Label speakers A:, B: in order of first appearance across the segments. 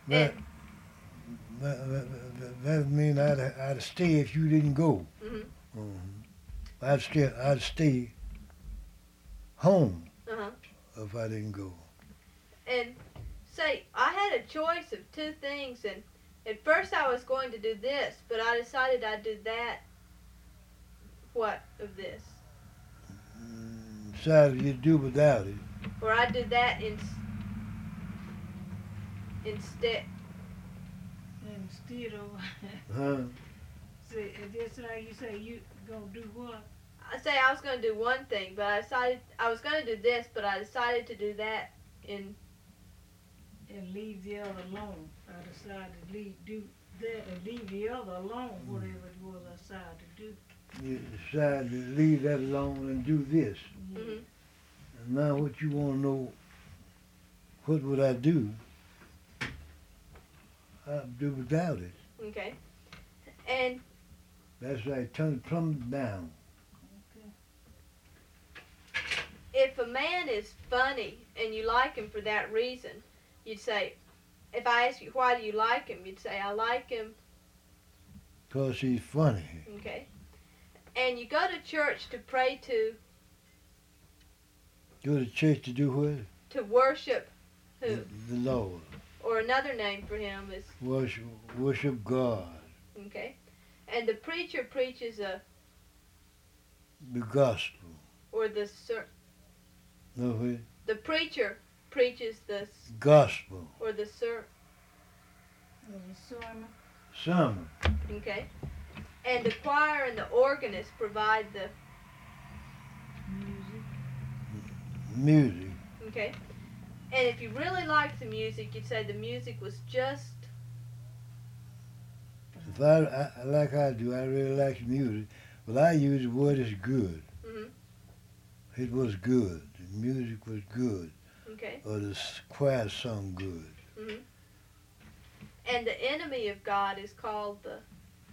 A: That,
B: And
A: that mean I'd stay if you didn't go.
B: mhm.
A: Mhm. I'd stay home
B: Uh-huh.
A: if I didn't go.
B: And say I had a choice of two things, and at first I was going to do this, but I decided I'd do that. What of this?
A: Besides, you do without it.
B: Or I'd do that instead.
C: Instead of,
A: Huh?
C: say, just like you say, you gonna do what?
B: I say I was going to do one thing, but I decided I was going to do this, but I decided to do that in.
C: And leave the other alone. I decided to do that and leave the other alone, whatever it was I decided to do.
A: You decide to leave that alone and do this.
C: Yeah.
B: Mhm.
A: And now what you want to know, what would I do? I'd do without it.
B: Okay. And
A: That's right, turn it plumb down.
B: if a man is funny and you like him for that reason, you'd say, if I ask you why do you like him, you'd say I like him.
A: 'Cause he's funny.
B: Okay. And you go to church to pray to
A: Go to church to do what?
B: to worship who?
A: The Lord.
B: Or another name for him is
A: Worship God.
B: okay. And the preacher preaches
A: The gospel.
B: or
A: No what?
B: the preacher preaches
A: Gospel.
B: or the
C: And the sermon.
A: Sermon.
B: okay. And the choir and the organist provide the
C: Music.
A: Music.
B: okay. And if you really liked the music, you'd say the music was just
A: If I like I do, I really like music. Well, I use the word is good.
B: mhm.
A: It was good. The music was good.
B: Okay.
A: Or the choir sung good.
B: Mhm. And the enemy of God is called the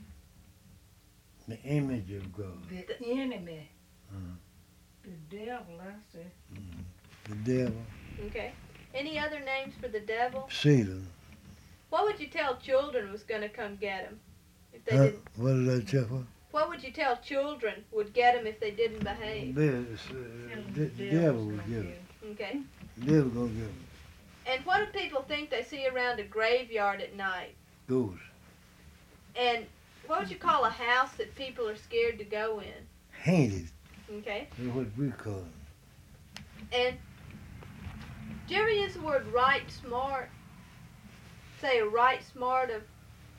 A: The image of God.
C: The enemy.
A: Mhm.
C: The devil, I say.
A: The devil.
B: okay. Any other names for the devil?
A: Satan.
B: What would you tell children was going to come get him if they
A: Huh?
B: didn't?
A: What did I tell her?
B: What would you tell children would get him if they didn't behave?
A: The devil will get him.
B: Okay.
A: The devil gonna get him.
B: And what do people think they see around a graveyard at night?
A: Ghost.
B: And what would you call a house that people are scared to go in?
A: Hated.
B: Okay.
A: That's what we call him.
B: And do you ever use the word right smart? Say a right smart of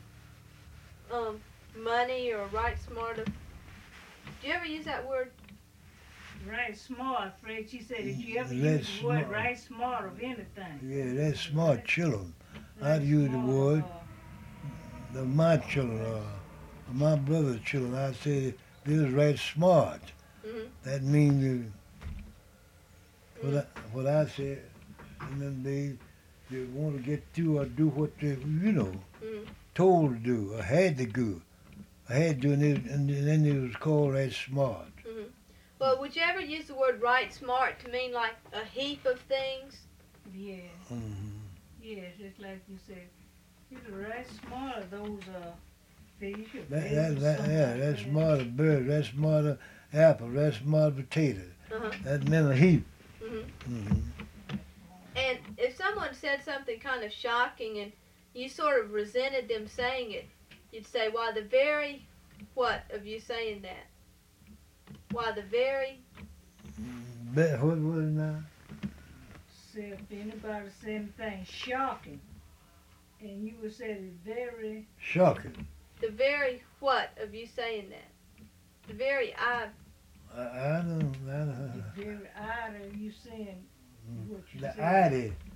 B: money or a right smart of. Do you ever use that word?
C: Right smart, Fred. She said, did you ever
A: That's
C: use the word
A: smart.
C: right smart of anything?
A: Yeah, that's smart children.
C: Right
A: I'd use the
C: smart,
A: word. My children, my brother's children, I'd say they was right smart.
B: Mhm.
A: That means what I said, and then they want to get through or do what they,
B: Mhm.
A: told to do or had to do. I had to do, and then it was called right smart.
B: Mhm. Well, would you ever use the word right smart to mean like a heap of things?
C: Yeah,
A: Mm-hmm.
C: yeah, just like you said. You're right smart of those fish or
A: That's smart of bird, that's smart of apple, that's smart of potato.
B: Uh-huh.
A: That meant a heap.
B: Mhm.
A: Mm-hmm.
B: And if someone said something kind of shocking and you sort of resented them saying it, you'd say, why the very what of you saying that? Why the very
A: What was it now?
C: Say if anybody said anything shocking, and you would say it very
A: Shocking.
B: the very what of you saying that? The very
A: I don't
C: the very odd of you saying what you
A: the
C: said.
A: idea.